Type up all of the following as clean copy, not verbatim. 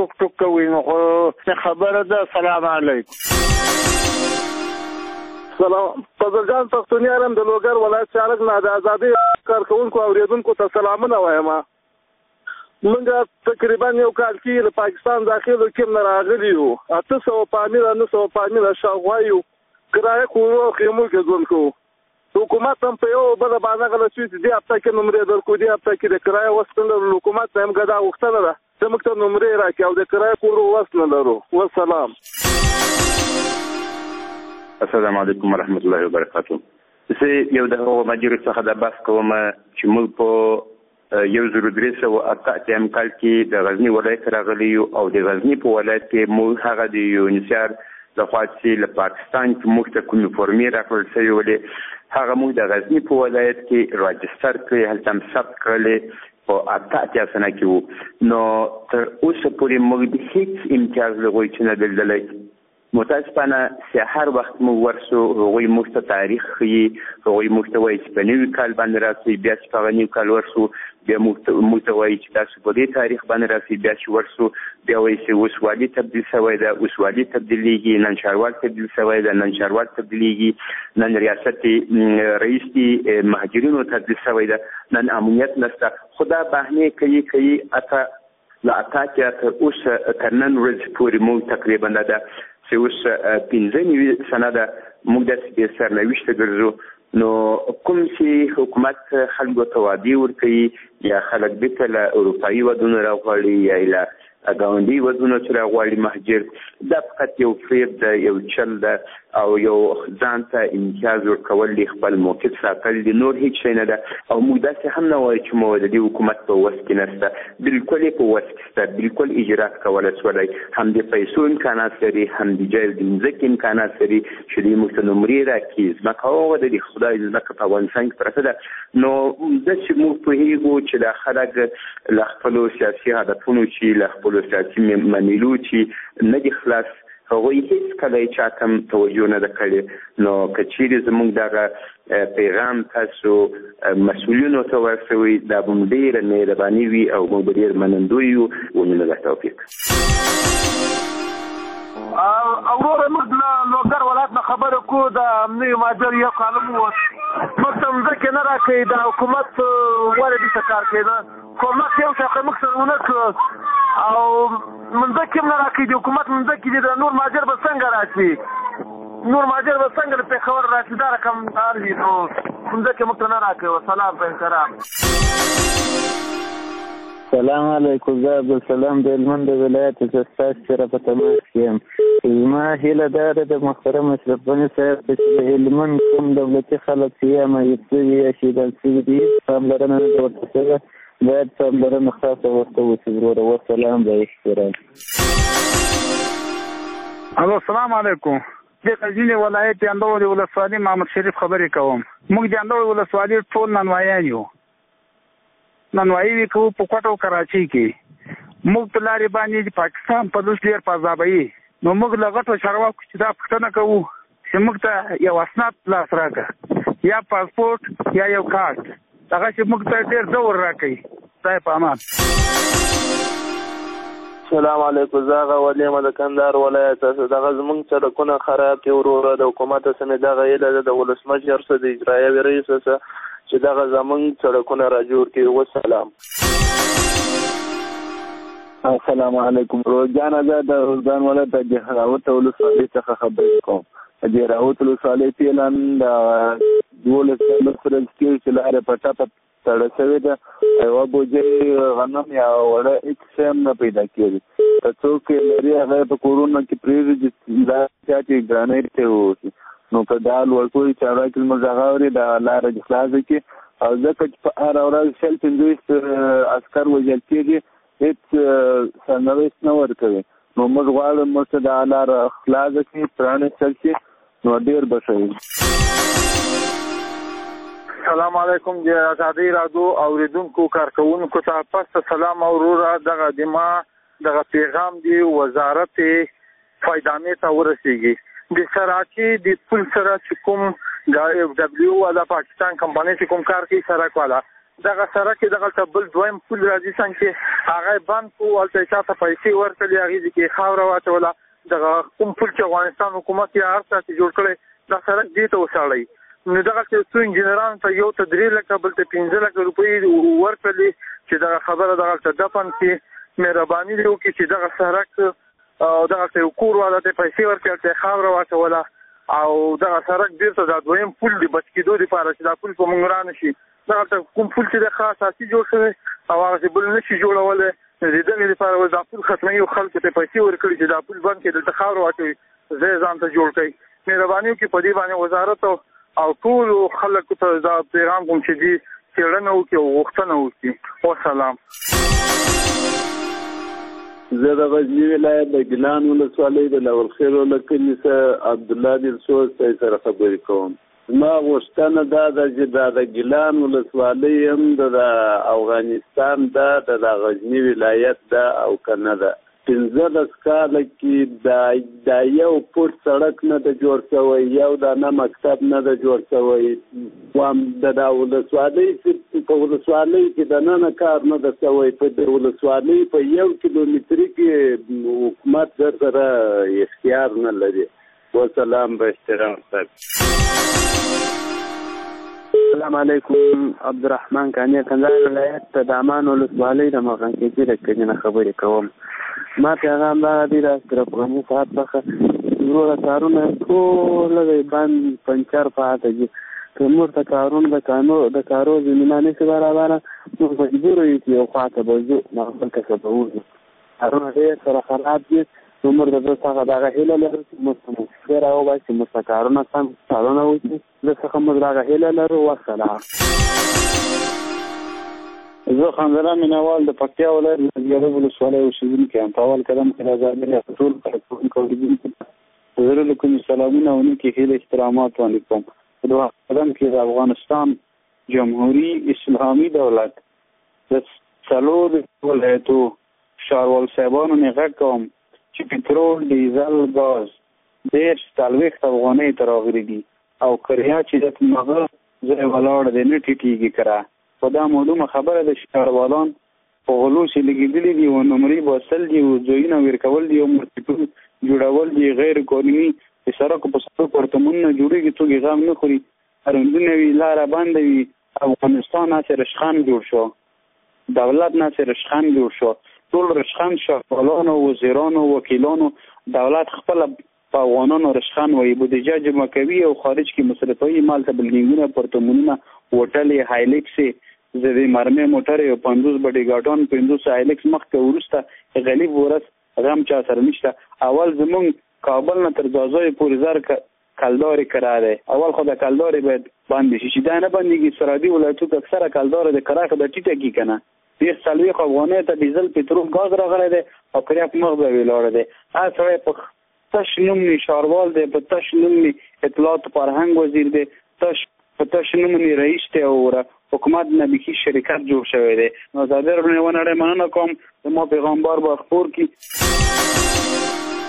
ټوک ټوک کوي نو خبره ده. سلام علیکم. سلام. فضل جان پښتونیان د لوګر ولایت چارک نه د ازادي کارکونکو اوریدونکو ته سلامونه وایم. موږ تقریبا یو کال کې د پاکستان داخلو کې نه راغلي یو 800 پامیر 900 پامیر شاوخوا یو کرایه کورو خیمو کې ژوند کوو. حکومت هم په یو بل باندې غلطي دي هفته کې نمرې درکو دي هفته کې د کرایه وستل حکومت هم غدا وختنه ده چې موږ ته نمرې راکړي او د کرایه کورو وسنه لرو. والسلام. السلام علیکم ورحمت الله وبرکاتو. زه یو د هغو مجلس څخه د بحث کوم چې موږ په 1308 کال کې د غزنی ولایت راغلی یو او د غزنی په ولایت کې موږ هغه د یونیسیار د خوا چې له پاکستان کې موږ ته کومې فورمې راکړل شوې ولې هغه موږ د غزنی په ولایت کې راجستر کړې هلته هم ثبت کړلې په 88 سنه کې وو. نو تر اوسه پورې موږ هیڅ امتیاز له هغوی چې نه دلدلی. متاسفانه چې هر وخت موږ ورسو هغوی موږ ته تاریخ ښیي هغوی موږ ته وایي چې په نوي کال باندې راسئ بیا چې په هغه نوي کال ورسو بیا موږ ته وایي چې تاسو په دې تاریخ باندې راسئ بیا چې ورسو بیا وایي چې اوس والي تبدیل شوی ده اوس والي تبدیلیږي نن ښاروال تبدیل شوی ده نن ښاروال تبدیلیږي نن ریاست رئیس دي مهاجرینو تبدیل شوی ده نن امنیت نشته. خو دا بهانې کوي له 88 تر اوسه تر نن ورځې پورې موږ تقریبا ده چې اوس 15 سنه ده موږ داسې بې سرنوشته ګرځو. نو کوم چې حکومت خلکو ته وعدې ورکوي یا خلک بیرته له اروپایي ودونو راغواړي یا له ګاونډي ودونو چې راغواړي مهاجر دا فقط یو فریب ده یو چل ده او یو ځان ته امتیاز ورکول دي خپل موقف ساتل دي نور هیڅ شی نه ده. او موږ داسې هم نه وایو چې موږ د دې حکومت په وس کې نشته بالکل یې په وس کې شته بالکل اجرات کولی شولی هم د پیسو امکانات لري هم د جای د مځکې امکانات لري چې دوی موږ ته نمرې راکړي ځمکه هغه د خدای ځمکه په افغانستان کې پرته ده. نو داسې موږ پوهېږو چې دا خلک له خپلو سیاسي هدفونو چې له خپلو سیاسي منیلو چې نه دي خلاص هغوی هیڅ کله چا ته توجه نه ده کړې. نو که چیرې زموږ دغه پیغام تاسو مسؤلینو ته ورسوئ دا به مو ډېره مهرباني وي او موږ به ډېر منندوی یو. ومنه الله توفیق. وروره موږ له لوګر ولایت نه خبرې کوو د امني مهاجر یو کالم ووت موږ ته مځکې نه راکوي د حکومت ولې دلته کار کوي نه کومک یو شاخه موږ سره ونه کړو او مځکې هم نه راکوي د حکومت مځکې دي د نور مهاجر به څنګه راشي نور مهاجر به څنګه د پېښور راشي دا رقم کار وي نو مځکې موږ ته نه راکوي. وسلام په احترام. سلام علیکم. زه عبدالسلام د هلمند ولایت څخه ستاسو سره په تماس کې یم. زما هیله دا ده د محترم اشرف غني صاحب چې د هلمند کوم دولتي خلک چې یا معیوب شوي یا شهیدان شوي دي پاملرنه نه ده ورته شوې باید پاملرنه خاصه ورته وشي وروره. والسلام به احترام. السلام علیکم. د غزنی ولایت د اندوري ولسوالۍ محمد شریف خبرې کوم. موږ د اندوري ولسوالۍ ټول نانوایان یو نانوایي کوو په کوټو کراچۍ کې موږ په لارې باندې پاکستان په دوس ډېر پازابوي نو موږ له غټو چارواکو چې دا پوښتنه کوو چې موږ ته یو اسناد لاس راکړه یا پاسپورټ یا یو کارت هغه چې موږ ته ډېر ډور راکوي. خدای په امان. السلام علیکم. زه هغه ولیم د کندهار ولایت دغه زموږ سړکونه خراب دي وروره د حکومت څخه مې دغه هیله ده د ولسمشر څخه د اجرایوي رئیس څخه چې دغه زموږ سړکونه را جوړ کړي. والسلام. السلام علیکم. روزانه زه د روزان ولایت د جهراوت ولسوالۍ څخه خبرې کوم. د جهراوت ولسوالۍ فعلا د 12 ورځې چې لارې په ټاپه تړل شوې ده یوه بوجۍ غنم یا وړه هېڅ شی هم نه پیدا کېږي. که څوک یې لري هغه یې په کورونو کې پرېږدي چې دا زیاتې ګرانۍ ته واوسي نو که دا لوړپوړي چارواکي زموږ هغه اوري دا لاره دې خلاصه کړي او ځکه چې په هره ورځ 15 عسکر وژل کېږي هېڅ سرنوشت نه ورکوي نو موږ غواړو موږ ته دا لاره خلاصه کړي پرانېستل شي نو ډېر به ښه وي. السلام علیکم د ازادۍ راډیو اوریدونکو کارکوونکو ته پس سلام او وروره دغه د ما دغه پیغام دی وزارت فایدانې ته ورسیږي د سراچي د پل سره چې کوم د اف دبلیو والا پاکستان کمپنۍ چې کوم کار کوي سرک والا دغه سړک دغلته بل دویم پل راځي څنګه چې هغه بند کړو هلته یې چاته پیسې ورکړلې هغې کې خاوره واچوله دغه کوم پل چې افغانستان حکومت یې هر څه جوړ کړی دا سړک دې ته وڅاړئ نو دغه څو انجینرانو ته یو ته 3 لکه بل ته 15 لکه روپۍ ورکړلې چې دغه خبره دغلته دفن کړي مهرباني دې وکړي چې دغه سړک او دغه یو کور والا ته پیسې ورکړل ته خاوره واچوله او دغه سړک بیرته دا دویم پل دی بچ کېدو دپاره چې دا پل په موږ را نه شي دغلته کوم پل چې دی ښه اساسي جوړ شوی او هغسې بل نه شي جوړولی د دغې دپاره دا پل ختموي او خلکو ته پیسې ورکړي چې دا پل بند کړي دلته خاوره واچوي ځای ځان ته جوړ کړي مهرباني وکړي په دې باندې وزارت او ټولو خلکو ته دا پیغام کوم چې دي څېړنه وکړي او غوښتنه وکړي وسلام زه د غزني ولایت د ګیلان ولسوالۍ د لولخیل کلي څخه عبدالله دلسوز سره خبرې کوم. زما غوښتنه دا ده چې دا د ګیلان ولسوالۍ هم د افغانستان ده د غزني ولایت ده او که نه ده. 15 کاله کې دا یو فوټ سړک نه ده جوړ شوی یو دانه مکتب نه ده جوړ شوی د ولسوالۍ په ولسوالۍ کې دننه کار نه ده شوی په د ولسوالۍ په 1 کیلومتري کې حکومت در سره اختیار نه لري. وسلام به احترام صاحب. السلام علیکم. عبدالرحمن کانی کندهار ولایت د دامان ولسوالۍ د مغنکېجي د کلي نه خبرې کوم. ما پیغام دا دی را سره پرونی ساعت څخه وروره کارونه ټوله د بند پنچر پاته دي که موږ ته کارونه د کارو زمینه نشي برابره موږ مجبور یو چې یو خواته به ځو هغه بل کسه به وځو کارونه ډېر سره خراب دي نو موږ د ده څخه دغه هیله لرو چې موږ ته موسسې راوباسي چې موږ ته کارونه سم کارونه وکړي ده څخه موږ دغه هیله لرو. وسلام. زه خانزره مینوال د پکتیا ولایت مزګرب ولسوالۍ اوسېدونکی یم. په اول قدم کې د ازادۍ ریاست ټول کارکوونکو اوریدونکو زړه له کومې سلامونه او نیکې هیلې احترامات وړاندې کوم. په دوهم قدم کې د افغانستان جمهوري اسلامي دولت د 4 ولایتو ښاروال صاحبانو نه غږ کوم چې پټرول ډیزل ګاز 40 افغانۍ ته راغلي دي او کریا چې د مغه ځای ولاړ دی نه ټیټېږي کره په دا معلومه خبره ده چې ښاروالان په غلو چې لګېدلي دي او نمرې باسل دي او ځایونه ورکول دي او مرتبون جوړول دي غیر قانوني د سړکو په سر پرتمونونه جوړېږي څوک یې غم نه خوري هروندونه وي لاره بنده وي افغانستان هسې رشخان جوړ شو دولت نه هسې رشخان جوړ شو ټول رشخان ښاروالانو وزیرانو وکیلانو دولت خپله په افغانانو رشخان وایي بودیجه جمع کوي او خارج کې مصرفوي مال ته بلډینګونه پرتمونونه هوټلې هایلیکسې زه د مرمۍ موټرې او 50 بډې ګاډان 500 هایلیکس مخکې وروسته غلیب ورځ غم چا سره نشته. اول زمونږ کابل نه تر ځاځای پورې زر کلدارې کرا دی اول خو د کلدارې باید بندې شي چې دا نه بندېږي سرحدي ولایتو کې اکثره کلدارې د کرا خو د ټیټه کي که نه 40 افغانۍ ته ډیزل پټرول ګاز راغلی دی او کریا په مخ به ولاړی دی. هر سړی په تش نوم نی ښاروال دی په تش نوم نی اطلاعات فرهنګ وزیر دی په تش نوم نی رئیس دی او حکومت نه بیخي شرکت جوړ شوی دی. نو زه در باندې ونړی مننه کوم زما پیغمبر به خپور کړي.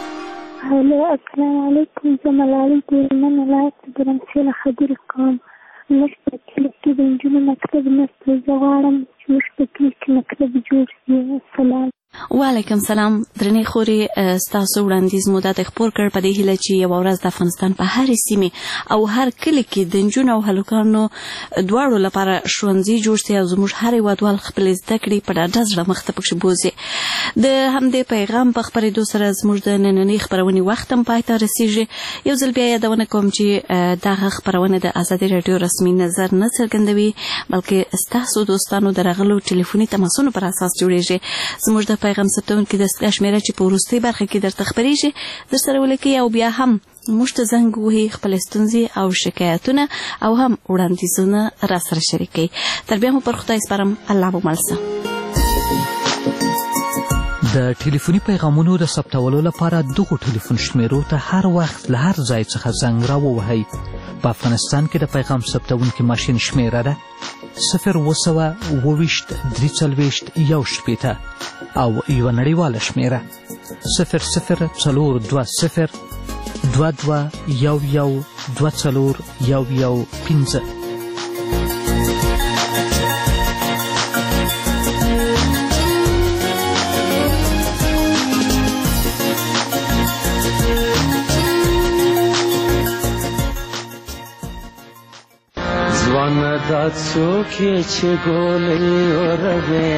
هلو السلام علیکم. زه ملالۍ د هلمند ولایت د ګرمسیر نه خبرې کوم. موږ په کلي کې د نجونو مکتب نشته زه غواړم چې موږ په کلي کې مکتب جوړ شي. السلام. وعلیکم سلام. درنې خورې ستاسو وړاندیز مو دا خپور کړ په دې هیله چې یوه ورځ د افغانستان په هرې سیمې او هر کلي کې د نجونو او هلکانو دواړو لپاره ښوونځي جوړ شي او زموږ هر هېوادوال خپلې زده کړې په ډاډه زړه مخته پکښې بوځي. د همدې پیغام په خپرېدو سره زموږ د نننۍ خپرونې وخت هم پای ته رسېږي. یو ځل بیا یادونه کوم چې دغه خپرونه د ازادي راډیو رسمي نظر نه څرګندوي بلکې ستاسو دوستانو د راغلو ټلیفوني تماسونو پر اساس جوړېږي. زموږ د پیغام ثبتونکي دستګاه شمېره چې په وروستۍ برخه کې درته خپرېږي درسره ولیکئ او بیا هم موږ ته زنګ ووهئ خپلې ستونزې او شکایتونه او هم وړاندیزونه راسره شریک کړئ. تر بیا مو پر خدای سپارم. الله مو مل شه. د ټلیفوني پیغامونو د ثبتولو لپاره دغو ټلیفون شمیرو ته هر وخت له هر ځای څخه زنګ راووهئ. په افغانستان کې د پیغام ثبتونکي ماشین شمیره ده 0202341 او یوه نړیواله شمیره 002022112415. ذات څوک یې چې ګولې اوروي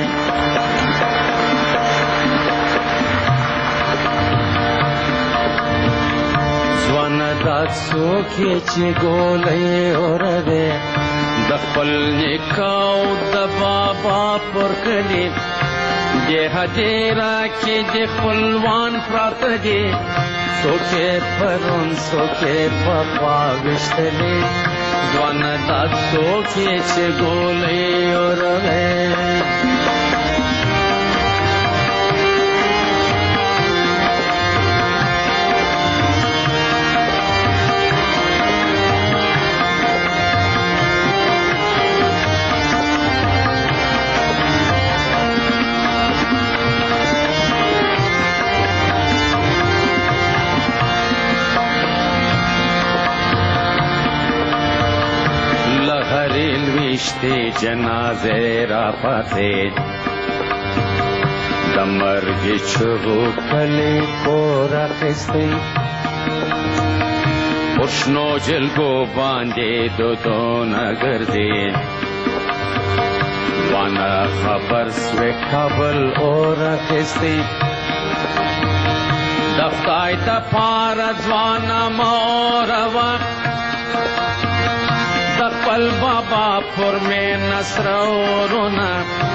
ځوانه ذات څوک یې چې ګولې اوروي د خپل نیکه او د بابا پر کلي دې هدیره کې د خپلوان پراته دي څوک یې پرون څوک یې په خوا ویشتلي ځوانه دا څوک یې چې ګولې اوروي ویشتی جنازه را پاتے د مرګ چغو کلی کور اخیستی پرشنو جلګو باندې دودونه ګرځي وانا خبر سوی کابل اور اخیستی د خدای د پاره ځوانه موروا خپل بابا پر میں نصر اورونا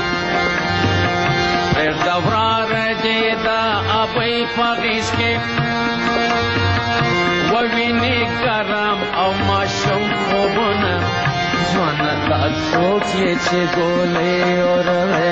پھر دورار جیدا ابئی پاگیش کے ووینی کرم او ماشم خوبونا زوانا تا سوک یہ چھ گولے اوروے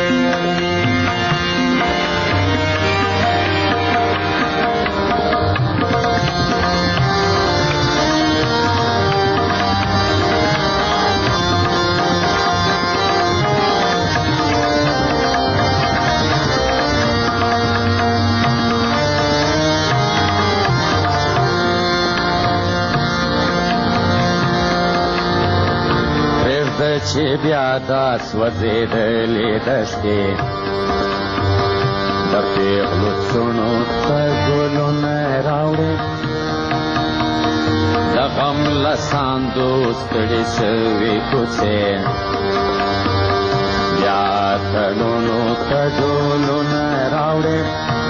چې بیا دا سوځېدلې دښتې د پېغلو څڼو ته ګلونه راوړې د غم له ساندو ستړې سوې کوڅې بیا تړونو ته ډولونه راوړې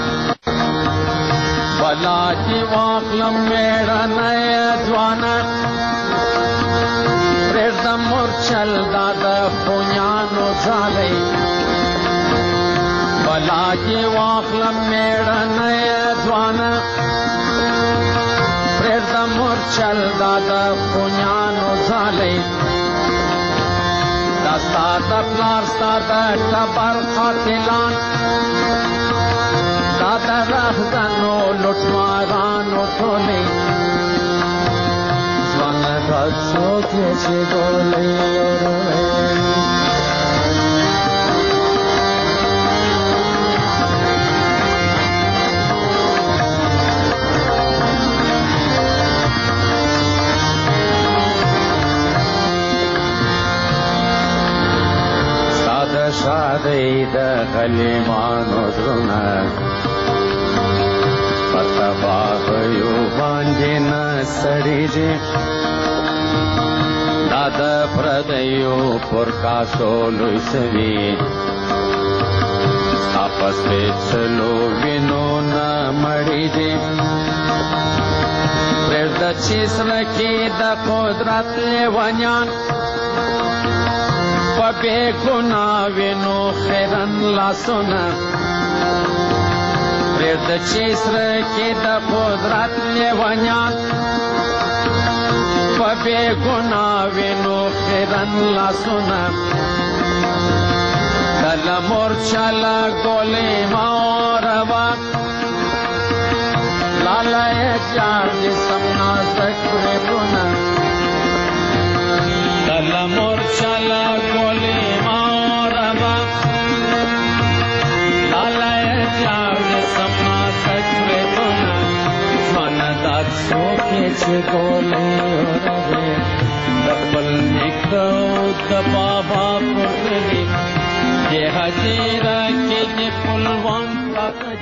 بلا دې واخلم مېړنی ځوانه پرېږدم مورچل دا د خونیانو ځالۍ بلا دې واخلم مېړنی ځوانه پرېږدم مورچل دا د خونیانو ځالۍ دا ستا د پلار ستا د ټبر قاتلان دا د رهزنو لوټمارانو ټولۍ څوک یې چې ګولې اوروي ستا د شادۍ د غلیمانو زړونه په تباهیو باندې نه سړېږي دا د پردیو پر کاسو لوی سوي ستا په سپېڅلو وینو نه مړېږي پرېږده چې زړه کې د قدرت لیونیان په بې ګناه وینو خیرن لاسونه پرېږده چې زړه کې د قدرت لیونیان په بې ګناه وینو خیرن لاسونه کله مورچله ګولې موروا لاله یې جار دې سم نازک پرېږدونه کله مورچله ګولې موروا لاله یې جار دې سم نازک پرېږدونه ځوانه دا څوک یې چې ګولې اوروي د خپل نیکه او د بابا پر کلي دې هدیره کې د خپلوان پراته